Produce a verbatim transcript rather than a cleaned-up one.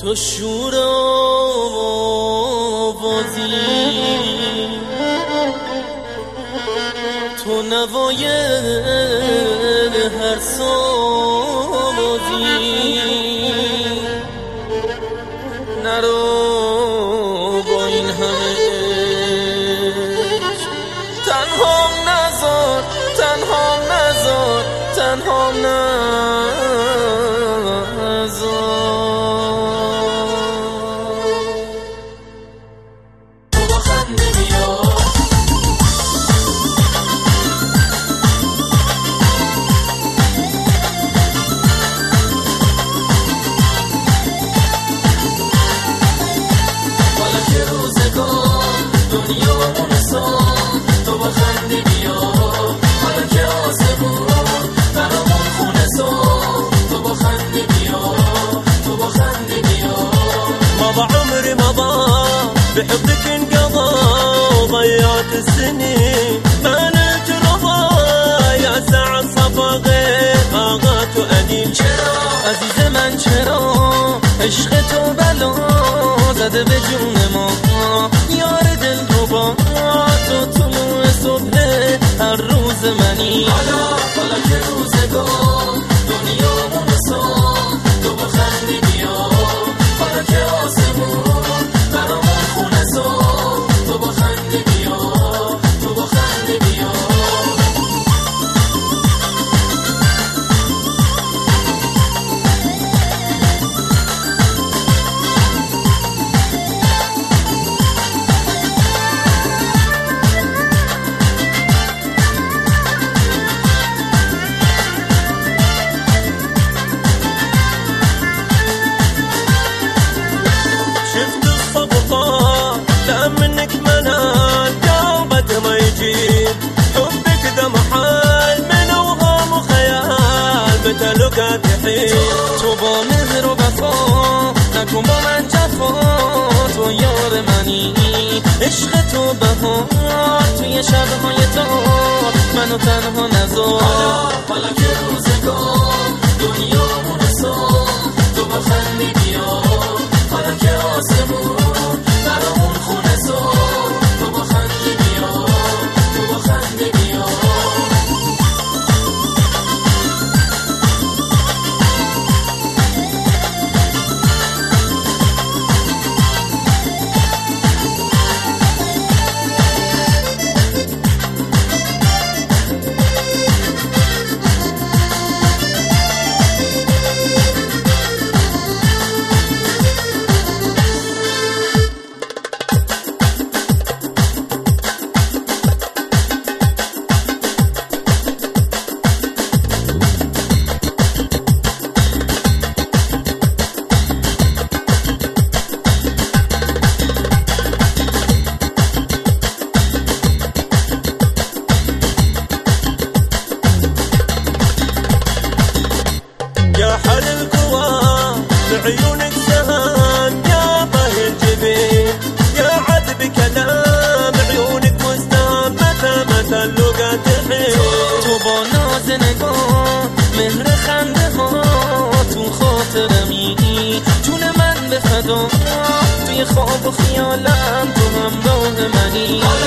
تو شور آوازی، تو نوای هر سازی، نرو با این همه تنها نذار، تنها نذار، تنها نذار. تو با خنده بیا، حالا که آسمون برامون خونه سا. تو با خنده بیا، تو با خنده بیا. مضى عمري مضى بحبك انقضى، ضيعت السنين ما نلت رضا. يا ساعة صفا غير آغات وأنين. چرا عزیز من چرا عشق تو بلا زده به جون ما، یار دل رو با تو طلوع صبح هر روز منی. حالا حالا که روزگار دنیامون ساخت، تو با خنده بیا، حالا که آسمون برامون خونه ساخت. تو با خنده بیا، تو با خنده بیا. منك منال قلبك ما يجيب، حبك ذا محال من اوهام وخيال، بتلقى تحيل. تو با مهر و وفا نکن با من جفا، تو یار منی عشق تو بهار. توی شبهای تار منو تنها نذار. حالا حالا که روزگار دنیامون ساخت، تو با خنده بیا، حالا که آسمون برامون خونه ساخت. تو با خنده بیا، تو با خنده بیا. يا حل القوى بعيونك سهام، يا طهي الجبين يا عذب كلام عيونك مستهام. متى متى اللقا تحين. تو با ناز نگاه مهر خنده ها تو خاطرمی، جون من به فدا توی خواب و خیالم تو همراه منی.